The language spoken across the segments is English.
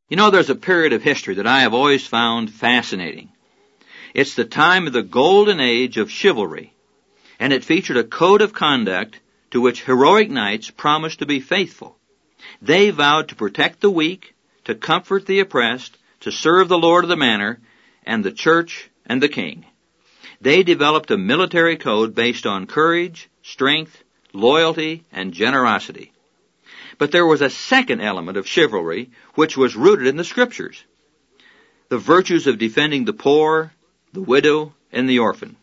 You know, there's a period of history that I have always found fascinating. It's the time of the golden age of chivalry, and it featured a code of conduct to which heroic knights promised to be faithful. They vowed to protect the weak, to comfort the oppressed, to serve the lord of the manor, and the church and the king. They developed a military code based on courage, strength, loyalty, and generosity. But there was a second element of chivalry which was rooted in the Scriptures: the virtues of defending the poor, the widow, and the orphan.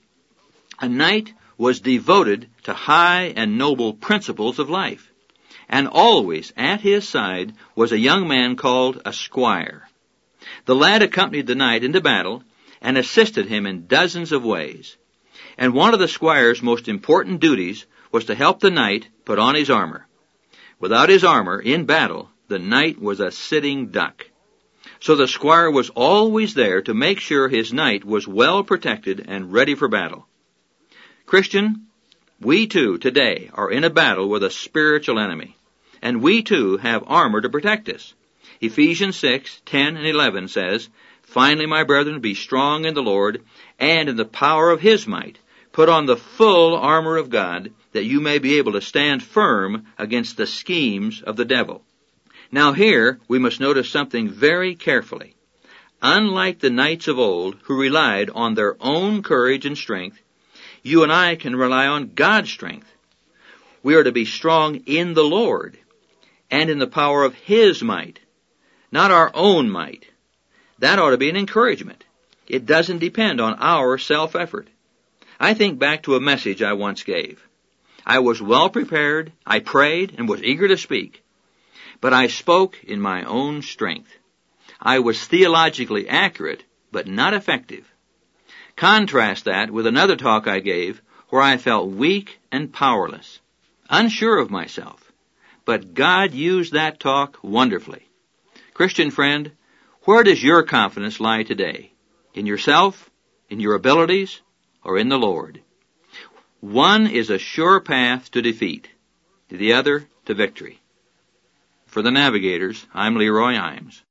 A knight was devoted to high and noble principles of life, and always at his side was a young man called a squire. The lad accompanied the knight into battle and assisted him in dozens of ways. And one of the squire's most important duties was to help the knight put on his armor. Without his armor, in battle, the knight was a sitting duck. So the squire was always there to make sure his knight was well protected and ready for battle. Christian, we too today are in a battle with a spiritual enemy, and we too have armor to protect us. Ephesians 6:10 and 11 says, "Finally, my brethren, be strong in the Lord and in the power of His might. Put on the full armor of God, that you may be able to stand firm against the schemes of the devil." Now here we must notice something very carefully. Unlike the knights of old who relied on their own courage and strength, you and I can rely on God's strength. We are to be strong in the Lord and in the power of His might, not our own might. That ought to be an encouragement. It doesn't depend on our self-effort. I think back to a message I once gave. I was well prepared, I prayed, and was eager to speak. But I spoke in my own strength. I was theologically accurate, but not effective. Contrast that with another talk I gave where I felt weak and powerless, unsure of myself. But God used that talk wonderfully. Christian friend, where does your confidence lie today? In yourself, in your abilities, or in the Lord? One is a sure path to defeat, the other to victory. For the Navigators, I'm Leroy Imes.